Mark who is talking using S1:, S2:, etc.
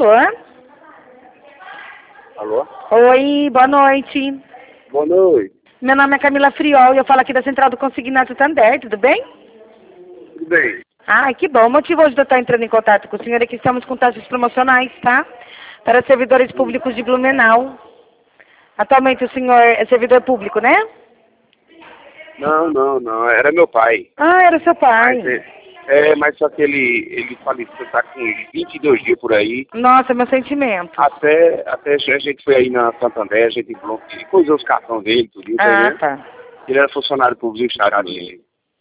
S1: Alô?
S2: Alô?
S1: Oi, boa noite.
S2: Boa noite.
S1: Meu nome é Camila Friol e eu falo aqui da Central do Consignato Tander, tudo bem?
S2: Tudo bem?
S1: Ah, que bom. O motivo hoje de eu estar entrando em contato com o senhor é que estamos com taxas promocionais, tá? Para servidores públicos de Blumenau. Atualmente o senhor é servidor público, né?
S2: Não. Era meu pai.
S1: Ah, era seu pai.
S2: Mas só que ele faleceu, tá com 22 dias por aí.
S1: Nossa, meu sentimento.
S2: Até a gente foi aí na Santander, a gente coisou os cartões dele, tudo,
S1: Ah,
S2: né?
S1: tá.
S2: Ele era funcionário público do Estado.